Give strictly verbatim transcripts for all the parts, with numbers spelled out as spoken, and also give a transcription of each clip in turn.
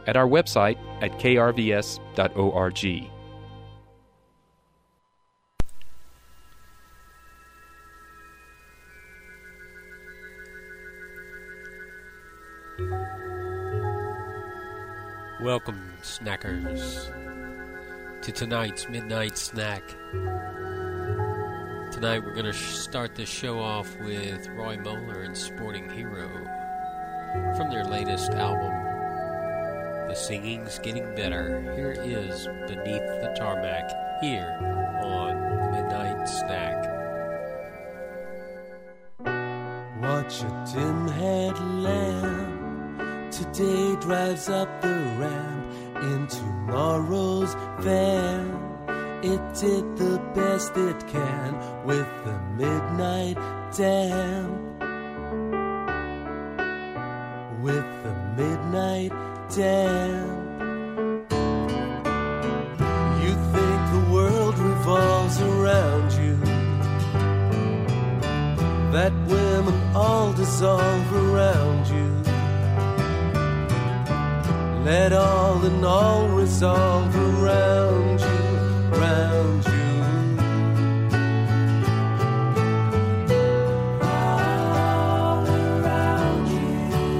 at our website at k r v s dot org. Welcome, snackers, to tonight's Midnight Snack. Tonight we're going to sh- start the show off with Roy Moeller and Sporting Hero from their latest album, The Singing's Getting Better. Here is Beneath the Tarmac, here on the Midnight Snack. Watch a dim-haired lamb today drives up the ramp in tomorrow's van. It did the best it can with the midnight damp. With the midnight damp. You think the world revolves around you, that women all dissolve around you. Let all and all resolve around you, around you. All around you.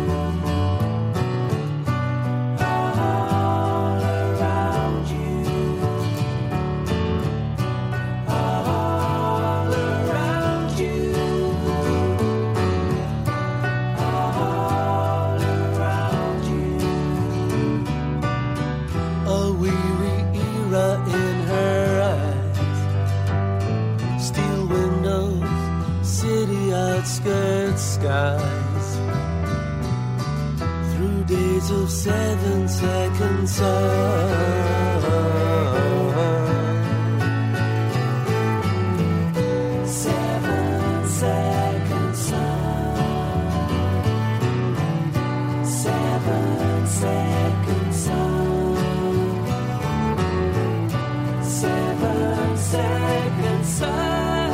All around you. All around you. All around you. A weary era in her eyes, steel windows, city outskirts skies, through days of seven second sun. Seven second sun. Seven second sun. Seven second sun.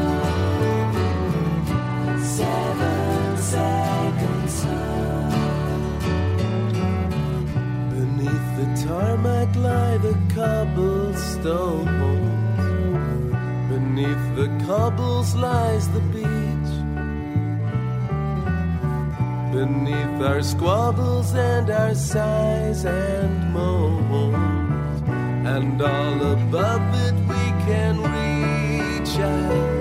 Seven second sun. Beneath the tarmac lie the cobblestone. Beneath the cobbles lies the beach. Beneath our squabbles and our sighs and moans, and all above it we can reach out.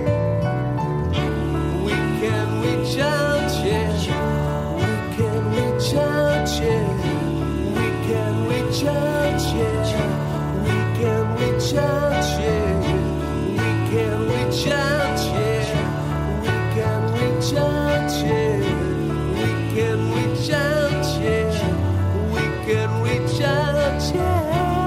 We can reach out, yeah. We can reach out, yeah. We can reach out, yeah. We can reach out, yeah. We can reach out, yeah. We can reach out, yeah. We can reach out, yeah. We can reach out, yeah.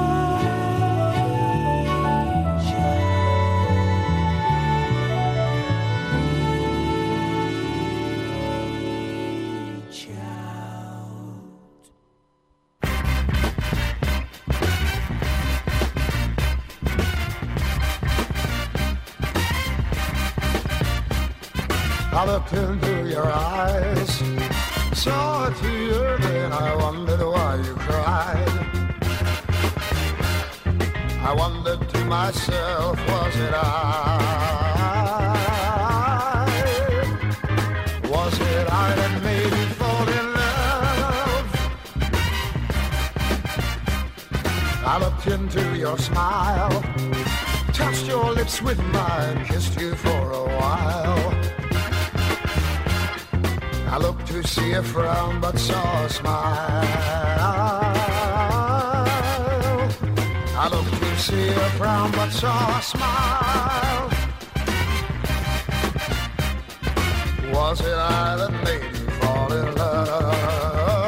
I looked into your eyes, saw a tear, then I wondered why you cried. I wondered to myself, was it I? Was it I that made you fall in love? I looked into your smile, touched your lips with mine, kissed you for a while. I looked to see a frown, but saw a smile. I looked to see a frown, but saw a smile. Was it I that made you fall in love?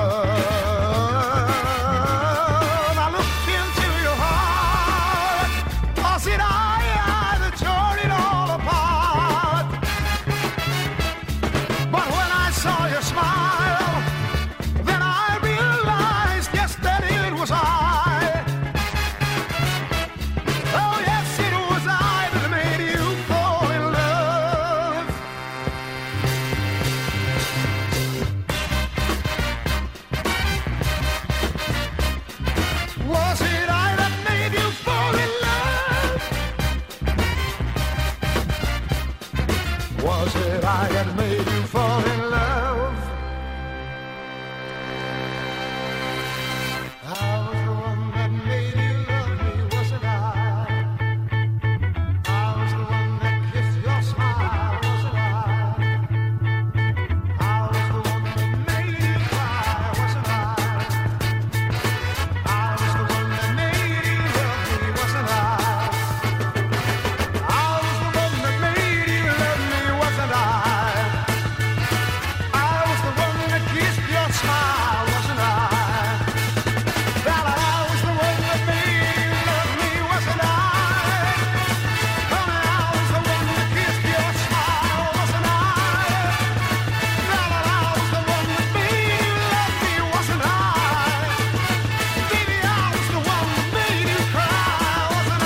I looked into your heart. Was it I, I that tore it all apart? But when I saw your smile, then I realized, yes, that it was I. Oh, yes, it was I that made you fall in love. I that made you fall in love? I was the one that made you love me, wasn't I? I was the one that kissed your smile, wasn't I? I was the one that made you cry, wasn't I? I was the one that made you love me, wasn't I? I was the one that made you love me, wasn't I? I was the one that kissed your smile, wasn't I? Well, I was the one that made you love me, wasn't I? Honey, I was the one that kissed your smile, wasn't I? Well, I was the one that made you love me, wasn't I? Baby, I was the one that made you cry, wasn't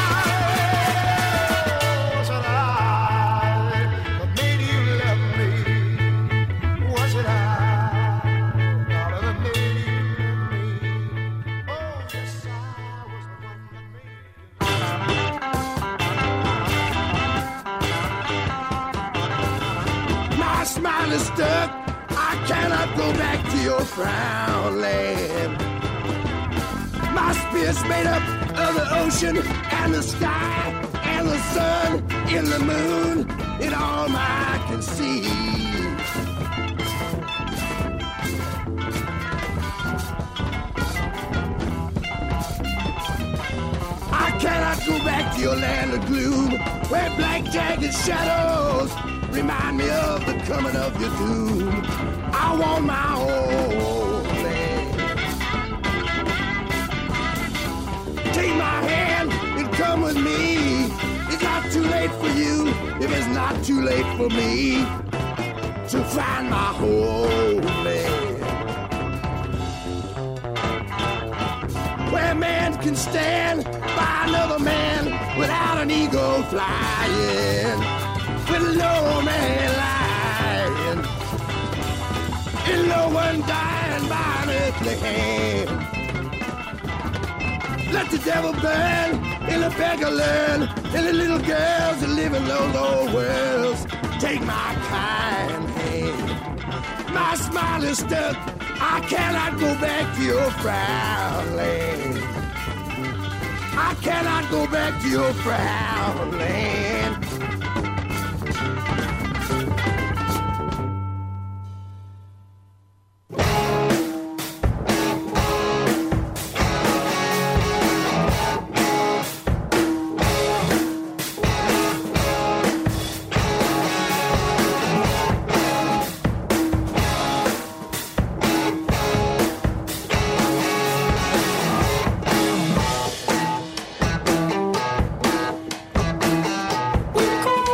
I? Wasn't I? That made you love me, wasn't I? Darling, that made you love me. Oh, yes, I was the one that made you. My smile is stuck. I cannot go back to your frown land. My spirit's made up of the ocean and the sky and the sun and the moon and all I can see. I cannot go back to your land of gloom, where black jagged shadows remind me of the coming of your doom. I want my own land. Take my hand and come with me. It's not too late for you if it's not too late for me to find my homeland, where man can stand by another man without an eagle flying, with no man lying, and no one dying by an earthly hand. Let the devil burn, and the beggar learn, and the little girls that live in those old worlds take my kind hand. My smile is stuck. I cannot go back to your frown land. I cannot go back to your frown land. We go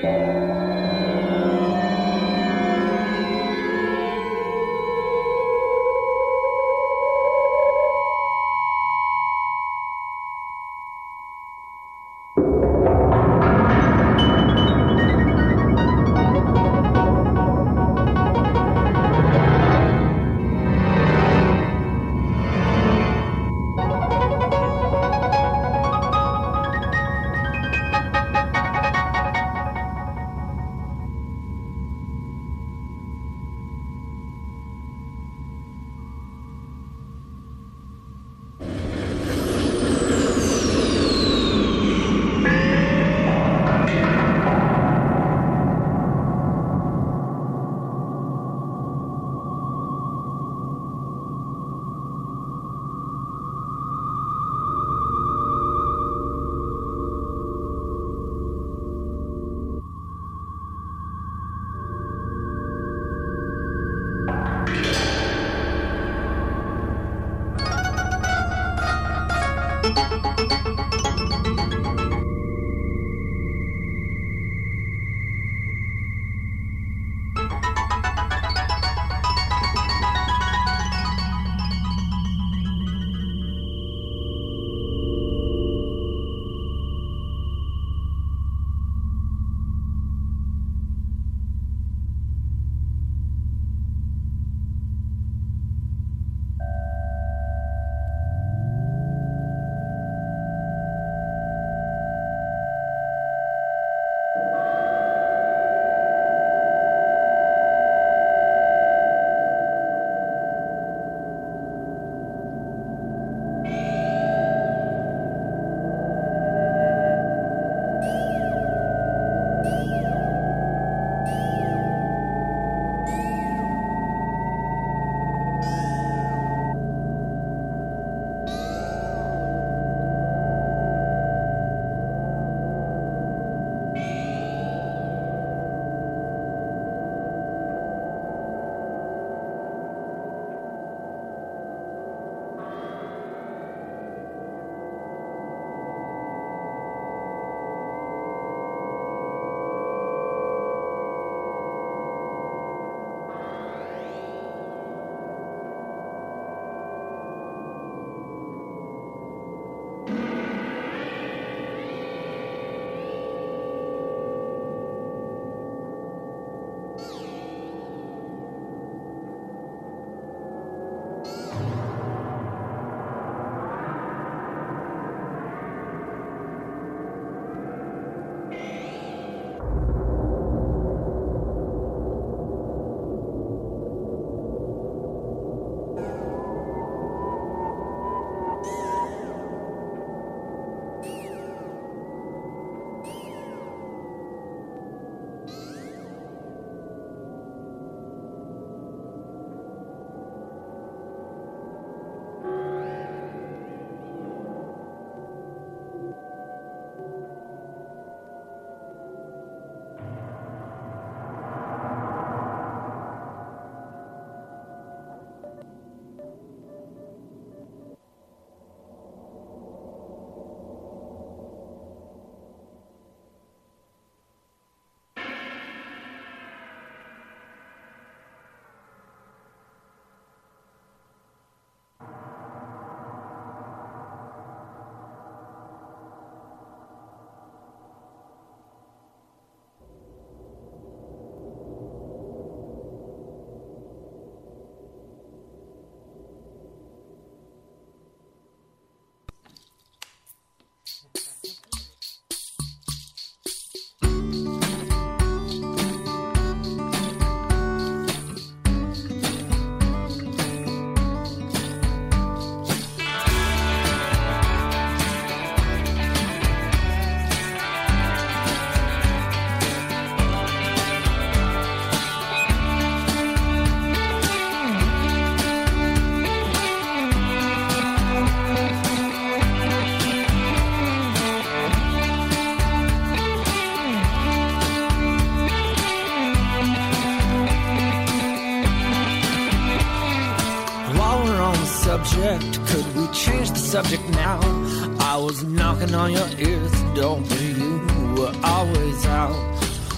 subject, could we change the subject now? I was knocking on your ears, don't you were always out.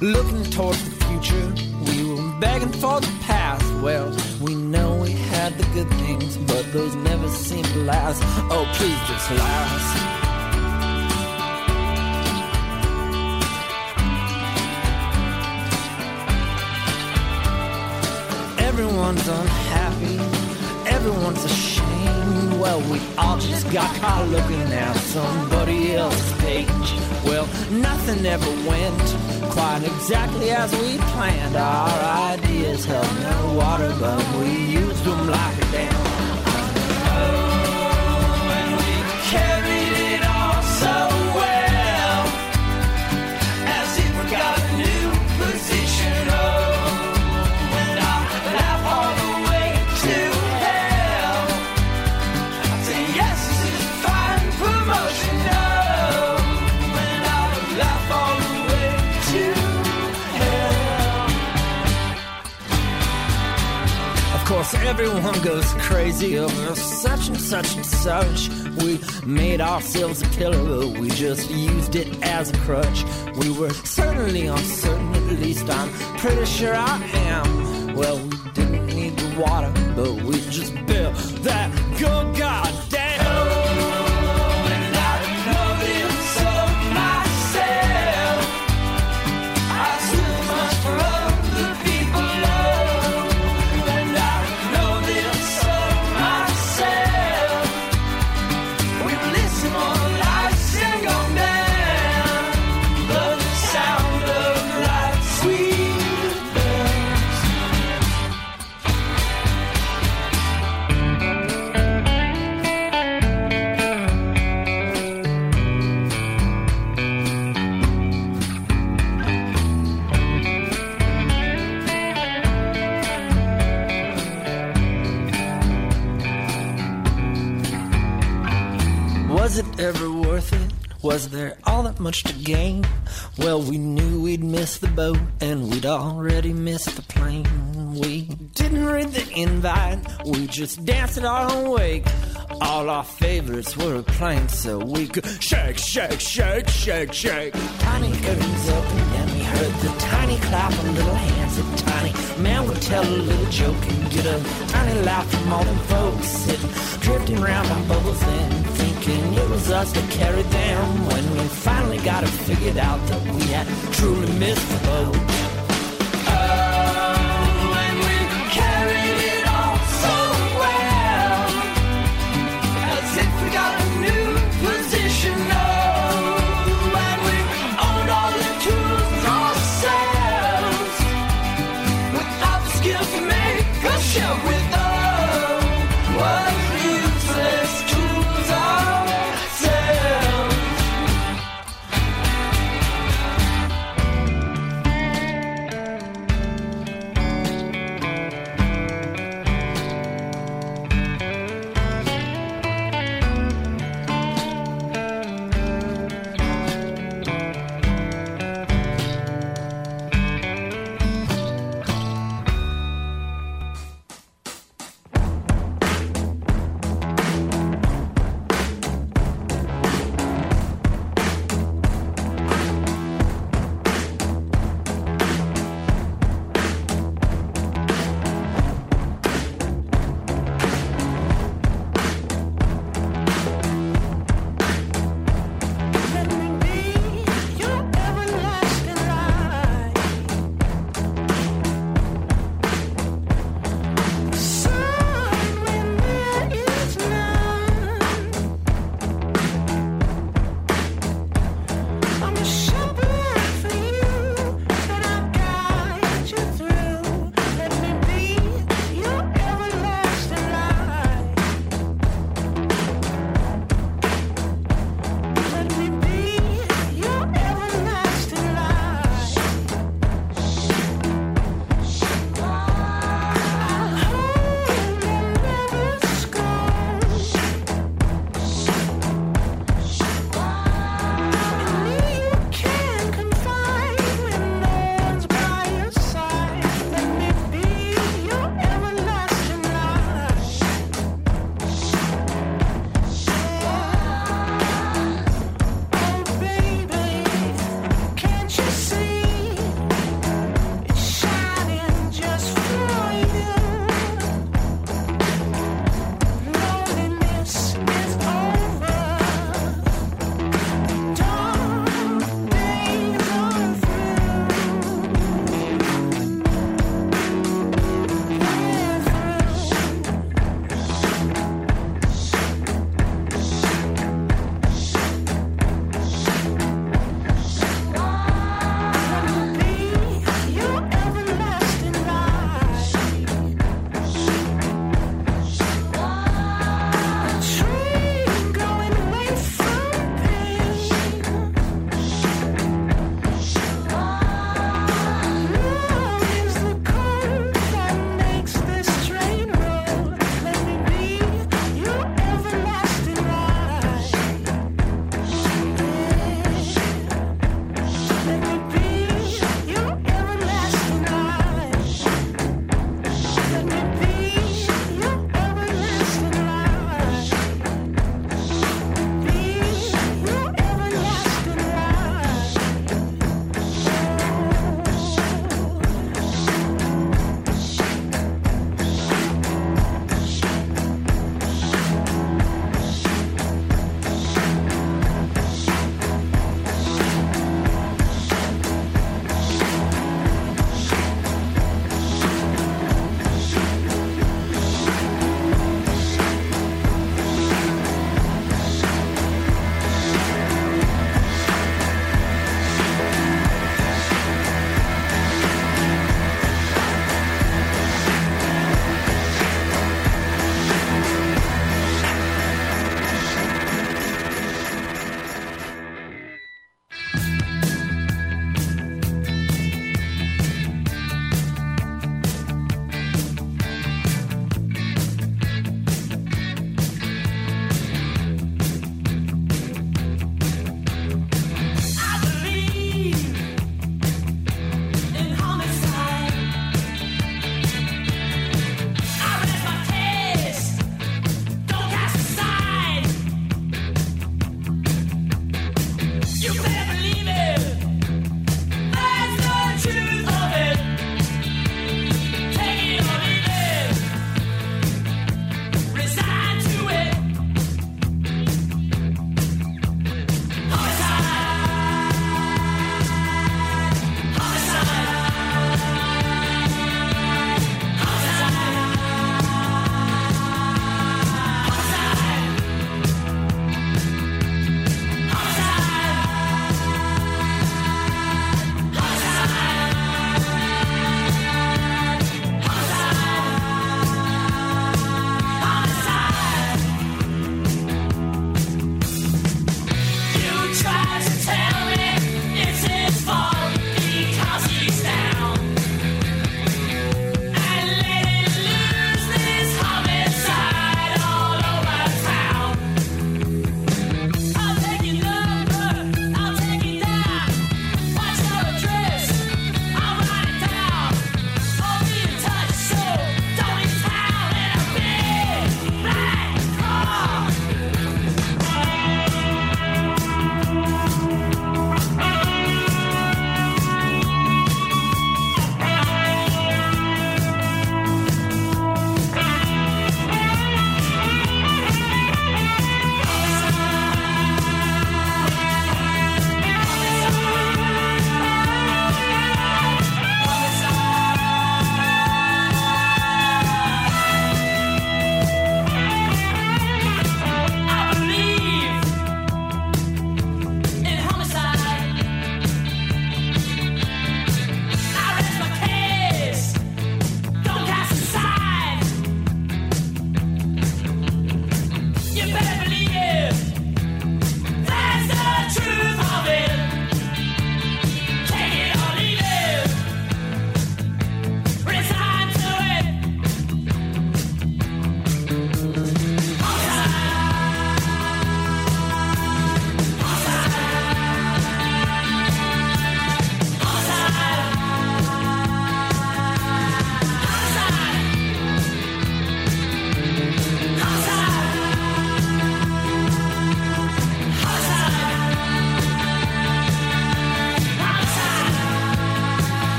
looking towards the future. We were begging for the past. Well, we know we had the good things, but those never seem to last. Oh, please just last. Everyone's unhappy, everyone's ashamed. Well, we all just got caught looking at somebody else's page. Well, nothing ever went quite exactly as we planned. Our ideas held no water, but we used them like a dam. Oh, and we carried it all so well, as if we got a new position. Oh, everyone goes crazy over such and such and such. We made ourselves a pillow, but we just used it as a crutch. We were certainly uncertain, at least I'm pretty sure I am. Well, we didn't need the water, but we just built that good goddamn. Oh, and I know this of myself. I still much for other people. Was it ever worth it? Was there all that much to gain? Well, we knew we'd miss the boat, and we'd already missed the plane. We didn't read the invite, we just danced at our own wake. All our favorites were playing so we could shake, shake, shake, shake, shake. Tiny curtains open and we heard the tiny clap of little hands. A tiny man would tell a little joke and get a tiny laugh from all them folks sitting, drifting round on bubbles and thinking it was us that carried them. When we finally got it figured out that we had truly missed the boat.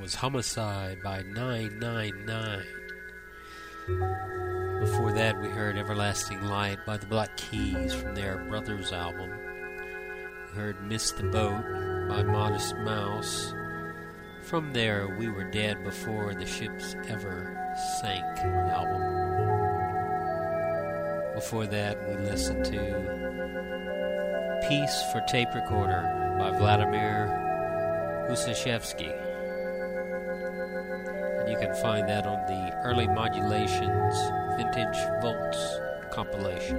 was Homicide by nine nine nine. Before that, we heard Everlasting Light by the Black Keys from their Brothers album. We heard Miss the Boat by Modest Mouse from their We Were Dead Before the Ships Ever Sank album. Before that, we listened to Piece for Tape Recorder by Vladimir Ussachevsky. And you can find that on the Early Modulations Vintage Volts compilation.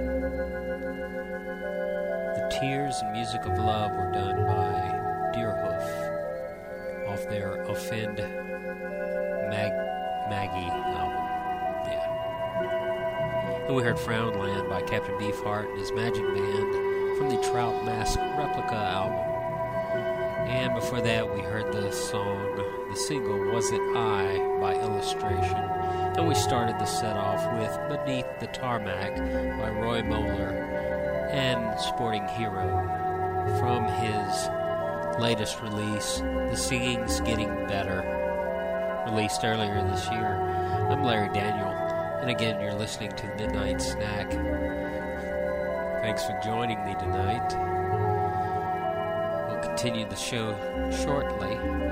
The Tears and Music of Love were done by Deerhoof off their Offend Mag- Maggie album. Yeah. And we heard Frownland by Captain Beefheart and his Magic Band from the Trout Mask Replica album. And before that, we heard the song, the single, Was It I by Illustration. And we started the set off with Beneath the Tarmac by Roy Moeller and Sporting Hero from his latest release, The Singing's Getting Better, released earlier this year. I'm Larry Daniel, and again, you're listening to Midnight Snack. Thanks for joining me tonight. We'll continue the show shortly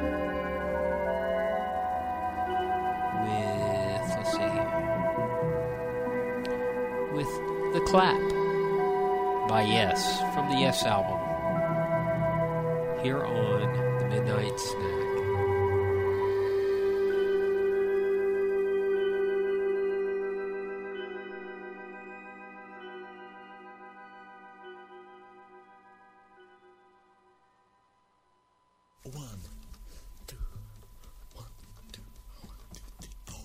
with, let's see, with The Clap by Yes, from the Yes album, here on the Midnight Snack. One, two, one, two, one, two, three, four.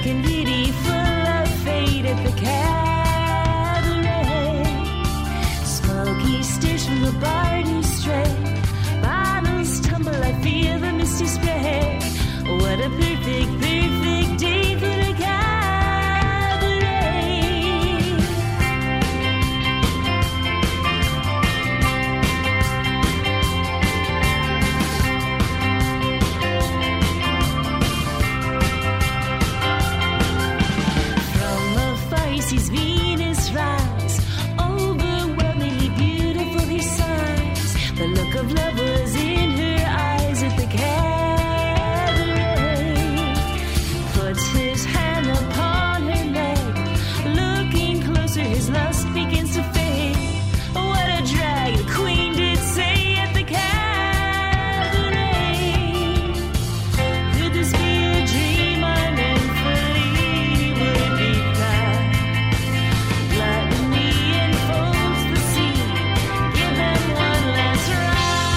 looking beautiful of fate at the cabaret. Smoky stares from the bar to stray. Bottles tumble, I feel the misty spray. What a perfect, perfect day for the cabaret. From afar he sees Venus rise, overwhelmingly beautiful he sighs. The look of love was in her eyes at the cabaret. Puts his hand upon her leg, looking closer, his lust begins to fade. What a drag, the queen did say at the cabaret. Could this be a dream I'm in for? Lady would be proud. Gluttony enfolds the scene. Give them one last round.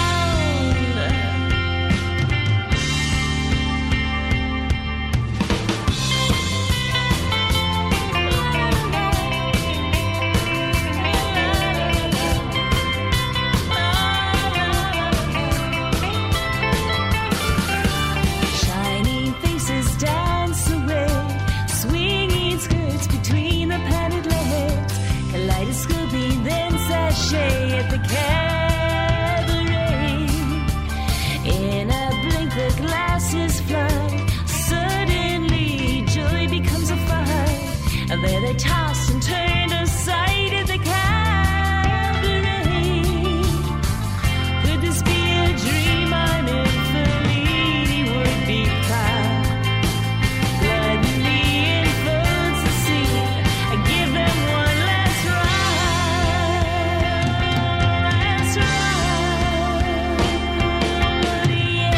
Shining faces dance away, swinging skirts between the padded legs, kaleidoscoping then sashay at the cabaret. In a blink the glasses fly, suddenly joy becomes a fight. There they tossed and turned aside at the cabaret. Could this be a dream I'm in for? Lady would be proud. Gluttony enfolds the scene. I give them one last ride. Last ride, yeah.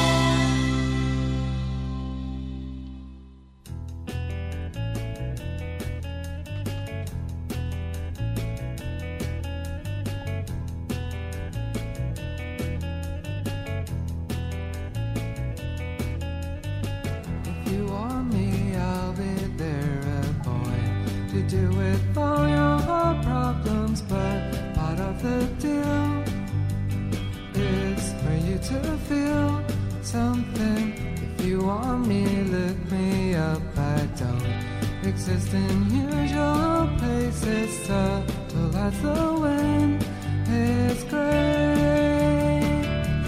If you want me, I'll be there, a boy, to deal with all your problems. But part of the deal is for you to feel something. If you want me, look me up. I don't exist in usual places, subtle as the wind is great.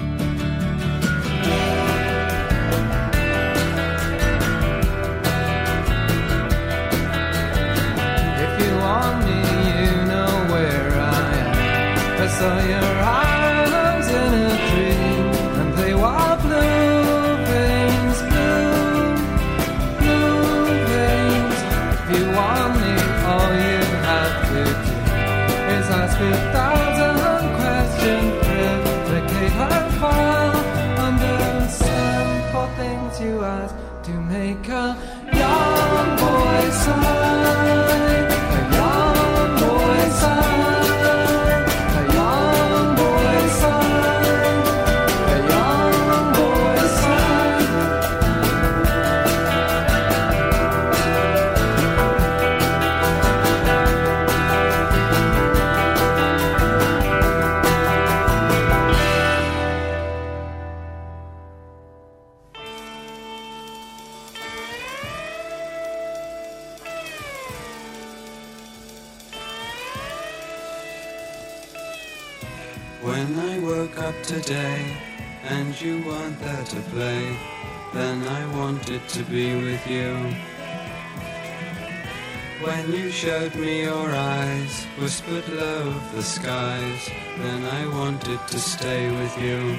If you want me, you know where I am. I saw your arms in a dream, and they were blue veins, blue, blue veins. If you want me, all you have to do is ask a thousand questions, replicate her file under simple things you ask to make a young boy sigh, a young boy sigh, a young boy sigh, a young boy sigh. When I woke up today and you weren't there to play, then I wanted to be with you. When you showed me your eyes, whispered low of the skies, then I wanted to stay with you.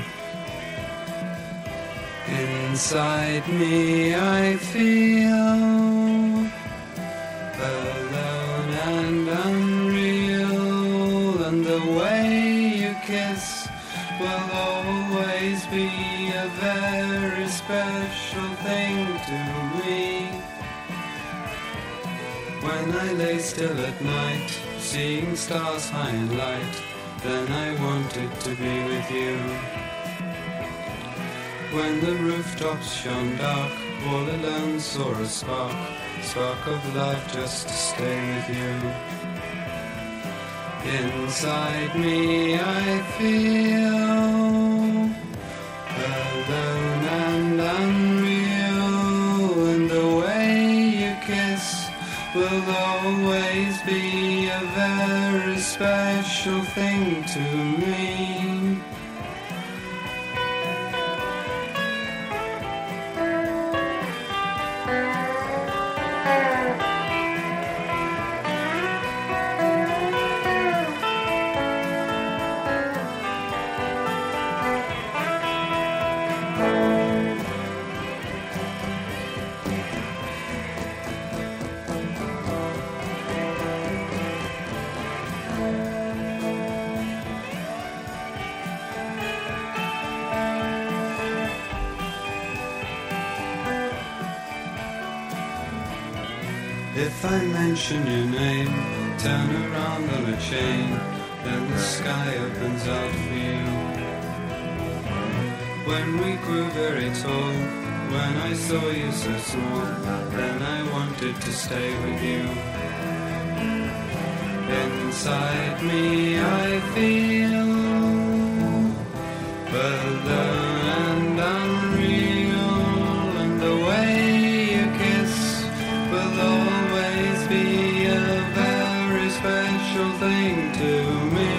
Inside me I feel alone and unreal, and the way you kiss will always be a very special thing to me. When I lay still at night, seeing stars high in light, then I wanted to be with you. When the rooftops shone dark, all alone saw a spark, spark of love just to stay with you. Inside me I feel alone and unreal, and the way you kiss will always be a very special thing to me. If I mention your name, turn around on a chain, then the sky opens out for you. When we grew very tall, when I saw you so small, then I wanted to stay with you. Inside me I feel alone and unreal, and the way you kiss will always be a very special thing to me.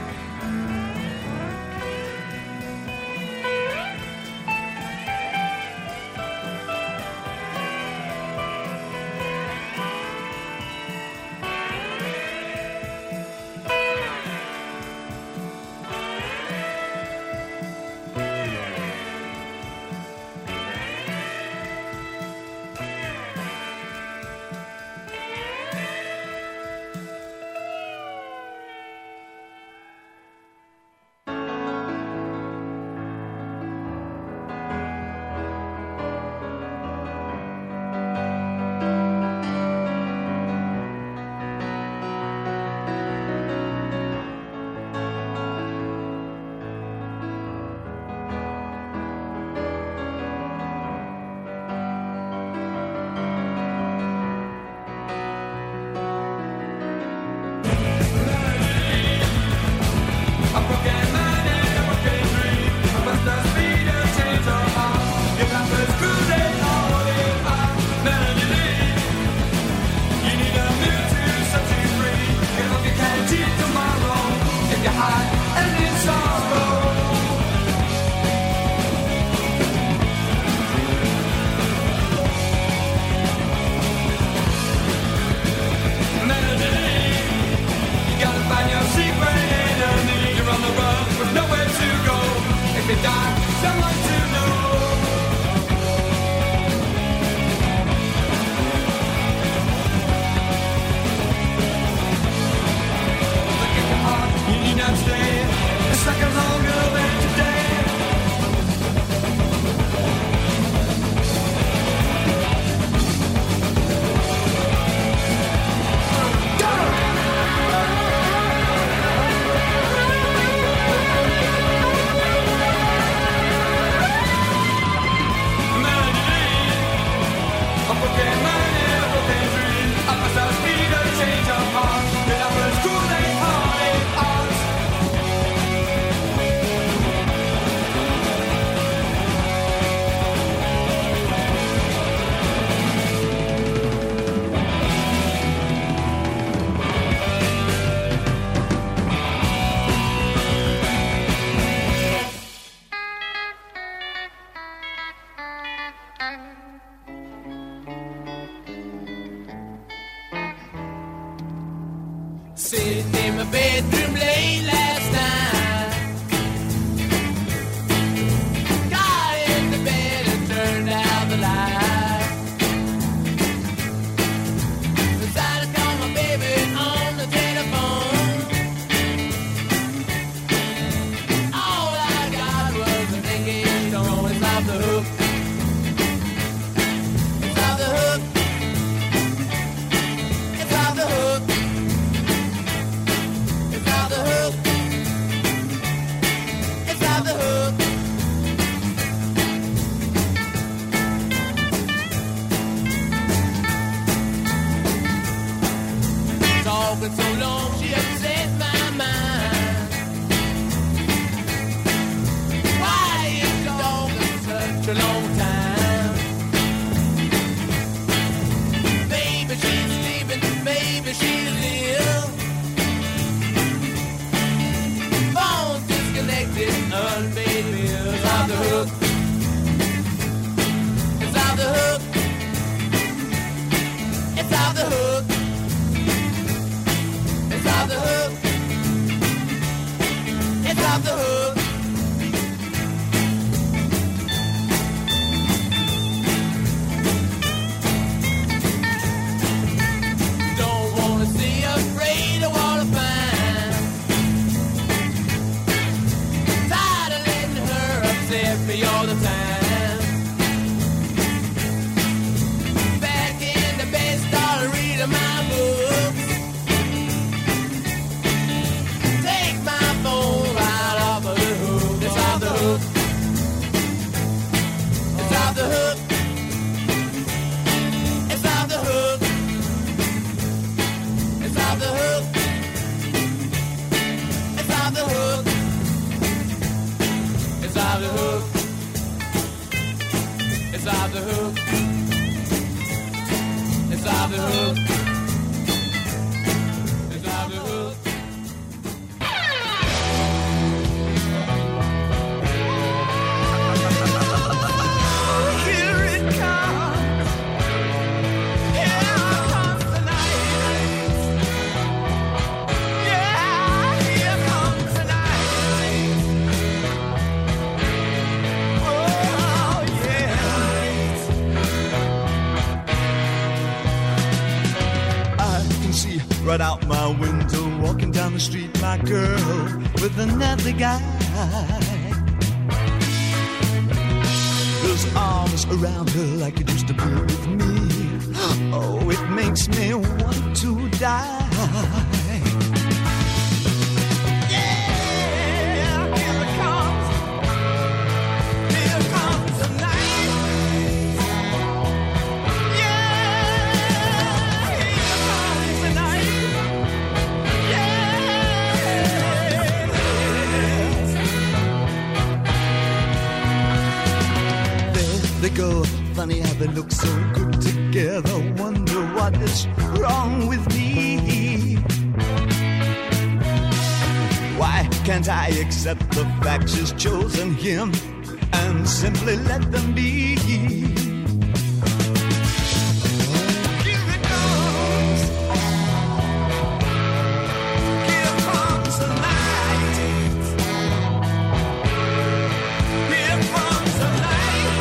Sitting in my bedroom late last night, got in the bed and turned out the light. Decided to call my baby on the telephone. All I got was a thinking tone. It's off the hook. It's off the hook. It's off the hook. It's off the hook. talking so long, she upset my mind. Why is the dog such a long time? Maybe she's sleeping, maybe she's ill. Phone's disconnected, unpaid bills. Off the hook. It's off the hook. It's off the hook. It's off the hook. It's off the hook. Don't wanna see, afraid of what I find. Tired of letting her upset me all the time. Back in the bed, start reading my books. Take my phone right off of the hook. It's off the hook. It's off the hook. It's off the hook. It's off the hook. It's off the hook. It's off the hook. It's off the hook. It's off the hook. It's off the hook. Here it comes. Here comes the night. Yeah, here comes the night. Oh, yeah. I can see right out my window, walking down the street, my girl with another guy. Those arms around her like it used to be with me. Oh, it makes me want to die. Yeah, here it comes. Here comes the night. Yeah, here comes the night. There they go, funny how they look so good together. Wonder what is wrong with me. Why can't I accept the fact she's chosen him and simply let them be? Here it comes. Here comes the night. Here comes the night.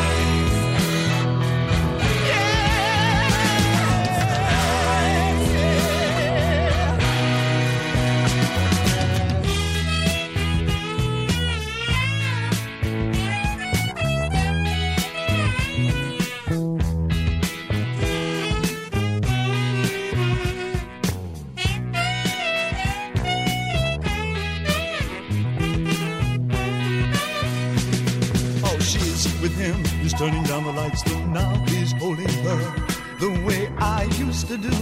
Oh, she's with him, he's turning down the lights, though now he's holding her the way I used to do.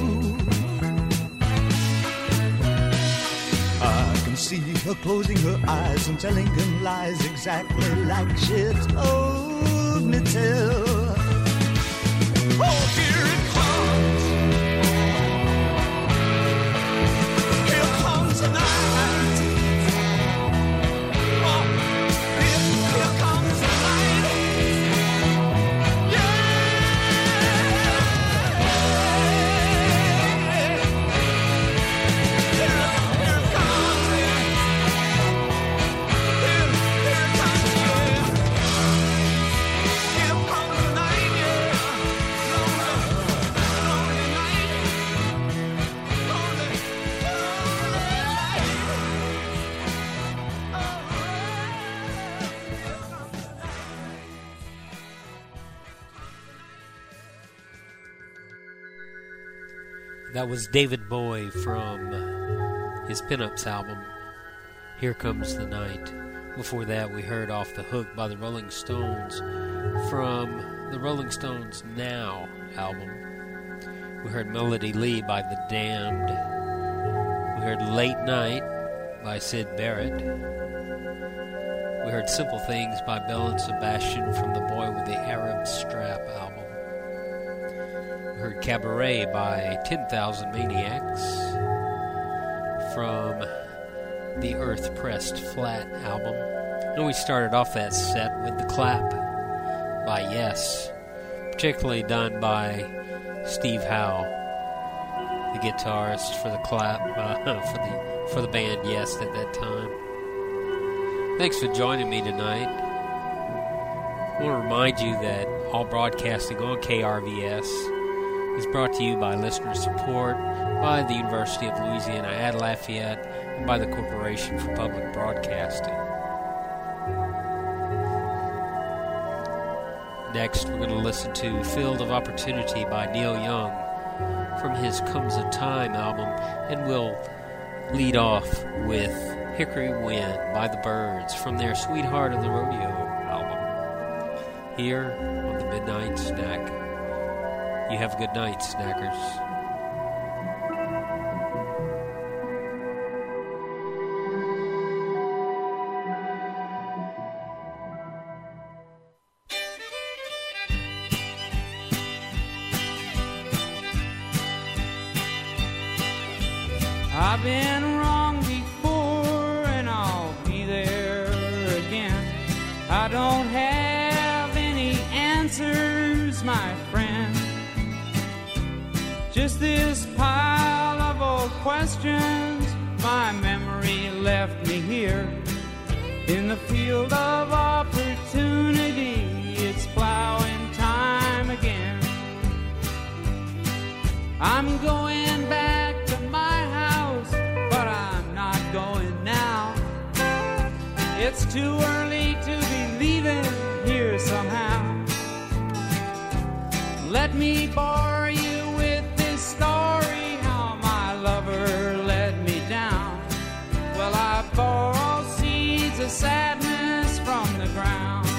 I can see her closing her eyes and telling him lies exactly like she told me to. Oh, here it comes. Here comes the night. Oh, here, here comes the night. Yeah. Here, here comes it. Here, here comes it. Here comes the night, yeah. That was David Bowie from his Pinups album, Here Comes the Night. Before that, we heard Off the Hook by the Rolling Stones from the Rolling Stones Now album. We heard Melody Lee by The Damned. heard Late Night by Syd Barrett. We heard Simple Things by Belle and Sebastian from the Boy with the Arab Strap album. We heard Cabaret by ten thousand Maniacs from the Earth Pressed Flat album. And we started off that set with The Clap by Yes, particularly done by Steve Howe, the guitarist for The Clap, uh, for the for the band Yes at that time. Thanks for joining me tonight. I want to remind you that all broadcasting on K R V S is brought to you by listener support by the University of Louisiana at Lafayette and by the Corporation for Public Broadcasting. Next, we're going to listen to Field of Opportunity by Neil Young from his Comes a Time album, and we'll lead off with Hickory Wind by the Byrds from their Sweetheart of the Rodeo album. Here on the Midnight Snack. You have a good night, snackers. I've been wrong before and I'll be there again. I don't have any answers, my friend. Just this pile of old questions. My memory left me here in the field of opportunity. It's plowing time again. I'm going back to my house, but I'm not going now. It's too early to be leaving here somehow. Let me bore you with this story, how my lover let me down. Well, I borrow seeds of sadness from the ground.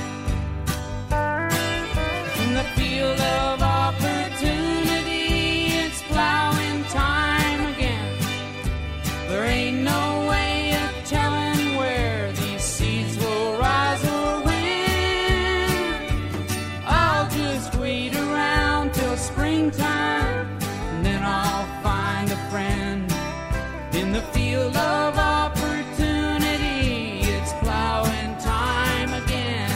In the field of opportunity, it's plowing time again. There ain't no way of telling where these seeds will rise or win. I'll just wait around till springtime, and then I'll find a friend. In the field of opportunity, it's plowing time again.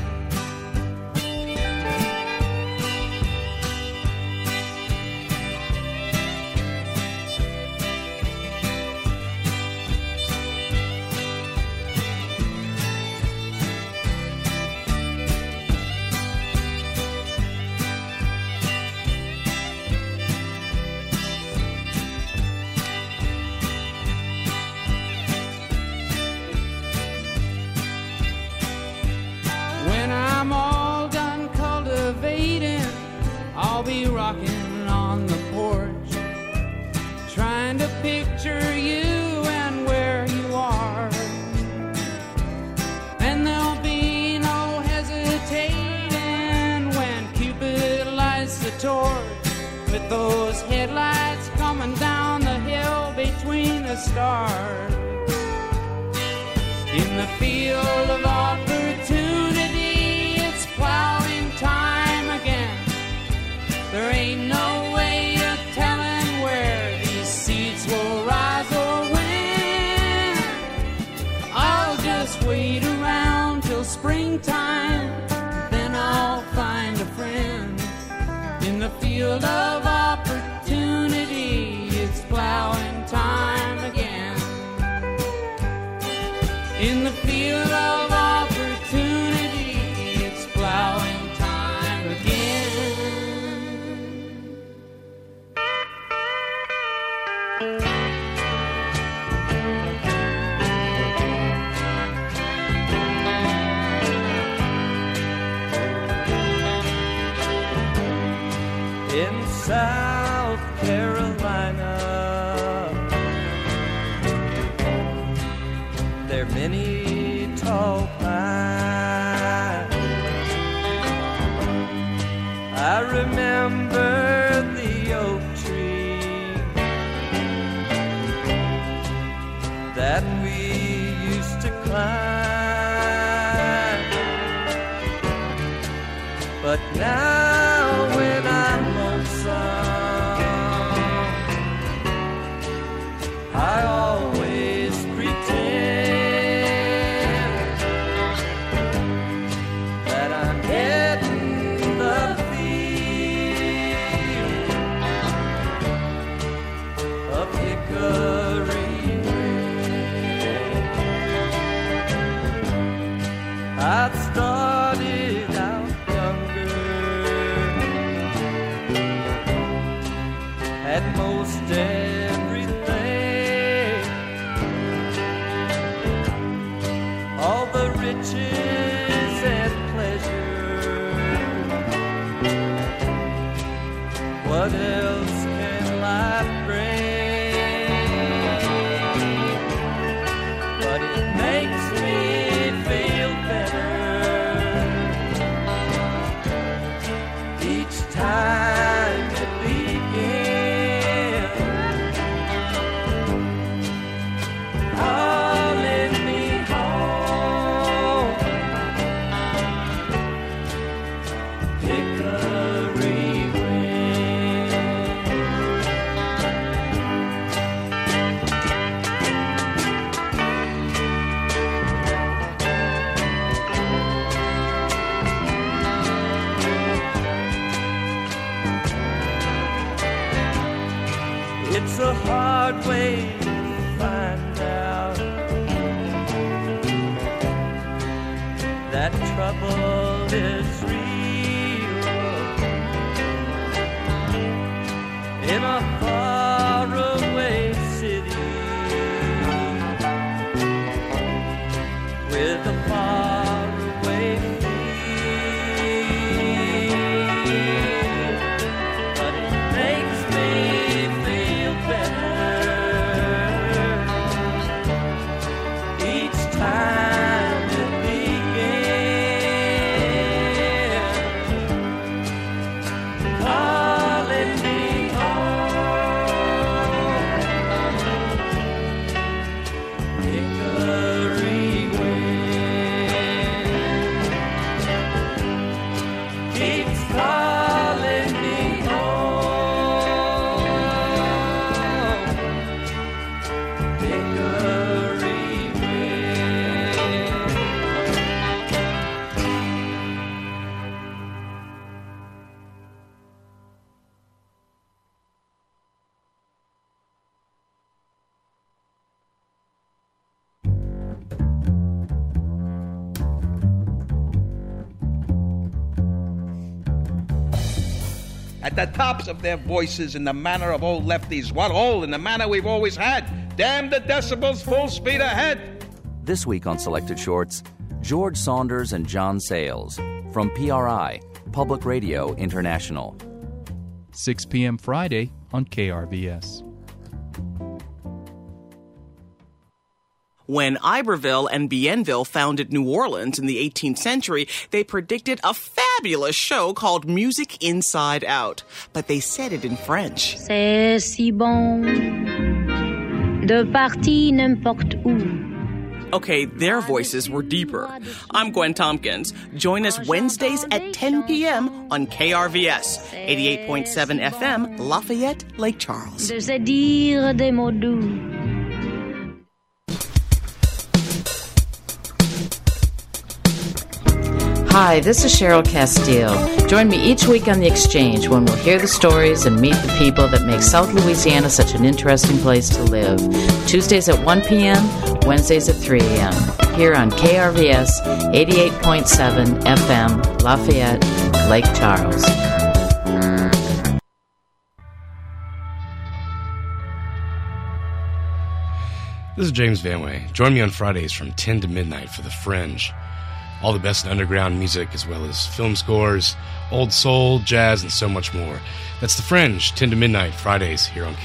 When I'm all done cultivating, I'll be rocking on the porch, trying to picture you and where you are. And there'll be no hesitating when Cupid lights the torch, with those headlights coming down the hill between the stars. In the field of opportunity, it's plowing time again. There ain't no way of telling where these seeds will rise or win. I'll just wait around till springtime, then I'll find a friend. In the field of opportunity, it's plowing time again. In the field of opportunity, it's plowing time again. In South Carolina, there are many tall pines. I remember the oak tree Hickory Ring. I'd started out younger, had most everything, all the riches and pleasure. What else can life bring? But it makes me feel better each time it begins, calling me home. Hickory It's a hard way to find out that trouble is real in a faraway city with a faraway feel, but it makes me each time it begins, calling me home. Hickory wind keeps calling me home. Hickory At the tops of their voices in the manner of old lefties, what old in the manner we've always had. Damn the decibels, full speed ahead. This week on Selected Shorts, George Saunders and John Sayles from P R I, Public Radio International. six p.m. Friday on K R V S. When Iberville and Bienville founded New Orleans in the eighteenth century, they predicted a fabulous show called Music Inside Out. But they said it in French. C'est si bon de partir n'importe où. Okay, their voices were deeper. I'm Gwen Tompkins. Join us Wednesdays at ten p.m. on K R V S, eighty-eight point seven F M, Lafayette, Lake Charles. De se dire des mots doux. Hi, this is Cheryl Castile. Join me each week on The Exchange when we'll hear the stories and meet the people that make South Louisiana such an interesting place to live. Tuesdays at one p.m., Wednesdays at three a.m. here on K R V S eighty-eight point seven F M, Lafayette, Lake Charles. This is James Vanway. Join me on Fridays from ten to midnight for The Fringe. All the best underground music as well as film scores, old soul, jazz, and so much more. That's The Fringe, ten to midnight, Fridays here on